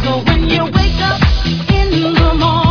So when you wake up in the morning,